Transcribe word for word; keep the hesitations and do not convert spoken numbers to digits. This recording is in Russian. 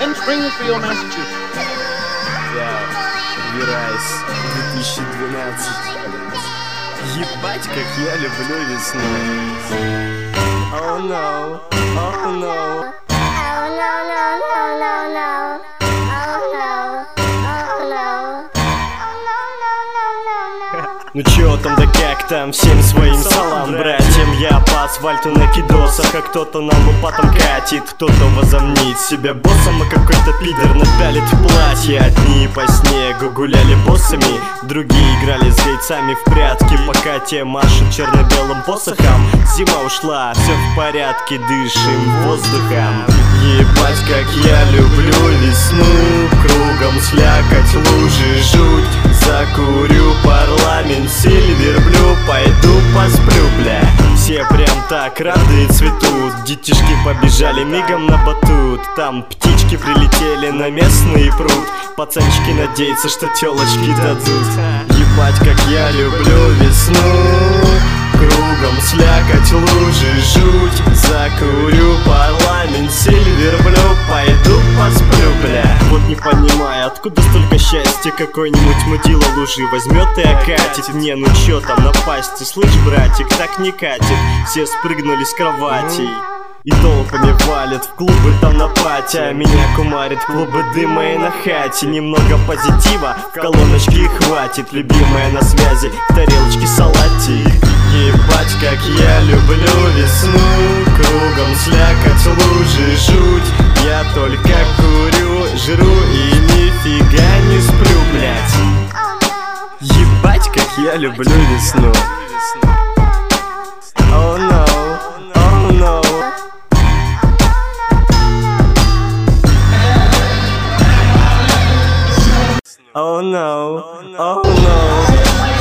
in Springfield, Massachusetts. Я Вирайс две тысячи двенадцать. Ебать, как я люблю весну. Oh no, oh no. Oh no, no, no, no, no. Oh no, oh no. Oh no, no, no, no, no. Ну чё там да как там, всем своим салам, братьям. Я по асфальту на кидосах, а кто-то на лопатом катит. Кто-то возомнит себя боссом, а какой-то пидор напялит в платье. Одни по снегу гуляли боссами, другие играли с яйцами в прятки. Пока те машут черно-белым посохом, зима ушла, все в порядке, дышим воздухом. Ебать, как я люблю весну, кругом слякоть, лужи, жуть. Закурю парламент, сильверблю, пойду посплю, бля. Все прям так рады и цветут, детишки побежали мигом на батут. Там птички прилетели на местный пруд, пацанчики надеются, что телочки дадут. Ебать, как я люблю весну, кругом слякоть, лужи, жуть. Закурю парламент, сильверблю, пойду посплю, бля. Вот не понимаю, откуда столько счастья, какой-нибудь мудила лужи возьмет и окатит. Не, ну чё там напасть, ты слышь, братик, так не катит. Все спрыгнули с кроватей и толпами валят в клубы там на пати. А меня кумарит клубы дыма и на хате. Немного позитива в колоночке и хватит. Любимая на связи, в тарелочке салатик. Ебать, как я люблю весну, кругом слякоть, лужи, жуть. Я только курю, жру и нифига не сплю, блять. Ебать, как я люблю весну. Oh no, oh no. Oh no, oh no.